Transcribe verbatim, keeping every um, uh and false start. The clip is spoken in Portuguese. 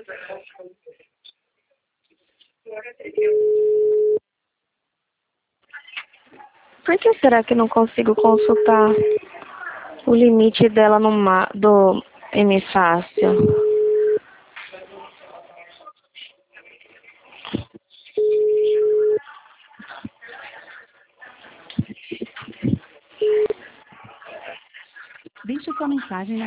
Por que será que não consigo consultar o limite dela no ma do M Fácil? Deixe sua mensagem na